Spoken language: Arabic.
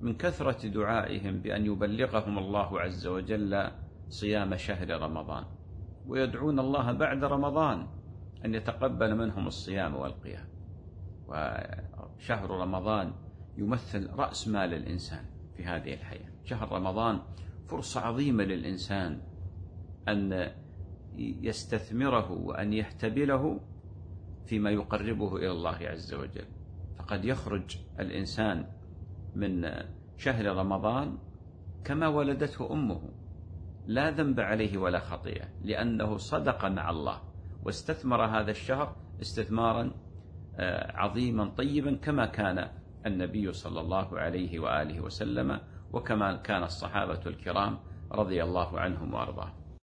من كثرة دعائهم بأن يبلغهم الله عز وجل صيام شهر رمضان، ويدعون الله بعد رمضان أن يتقبل منهم الصيام والقيام. وشهر رمضان يمثل رأس مال الإنسان في هذه الحياة. شهر رمضان فرصة عظيمة للإنسان أن يستثمره وأن يحتبله فيما يقربه إلى الله عز وجل. فقد يخرج الإنسان من شهر رمضان كما ولدته أمه، لا ذنب عليه ولا خطيئة، لأنه صدق مع الله واستثمر هذا الشهر استثمارا عظيما طيبا، كما كان النبي صلى الله عليه وآله وسلم، وكما كان الصحابة الكرام رضي الله عنهم وأرضاهم.